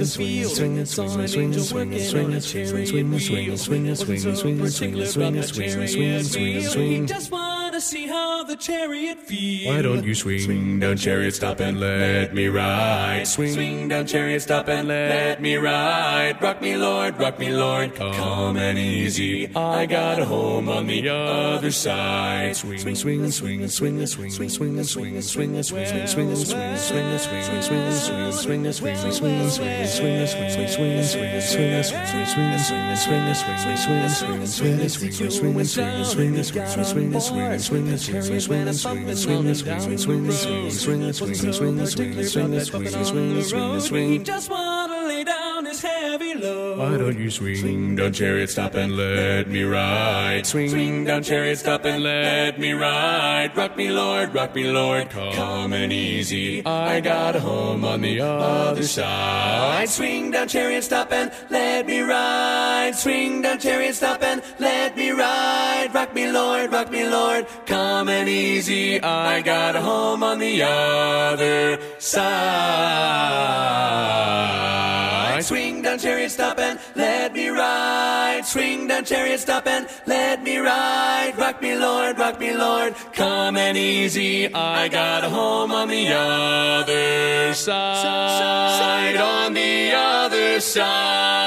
the field and saw an angel working on a chariot wheel. Wasn't so particular about the chariot wheel. He just wanted to see how the chariot feels. Why don't you swing down, chariot, stop and let me ride? Swing down, chariot, stop and let me ride. Rock me, Lord, calm and easy. I got a home on the other side. Swing, swing, swing, swing, swing, swing, swing, swing, swing, swing, swing, swing, swing, swing, swing, swing, swing, just wanna lay down his heavy load. Why don't you swing down, chariot, stop and let me ride? Swing down, chariot, stop and let me ride. Rock me, Lord, calm and easy. I got a home on the other side. Swing down, chariot, stop and let me ride. Swing down, chariot, stop and let me ride. Rock me, Lord, calm and easy. I got a home on the other side. Swing down, chariot, stop and let me ride. Swing down, chariot, stop and let me ride. Rock me, Lord, calm and easy. I got a home on the other side. On the other side.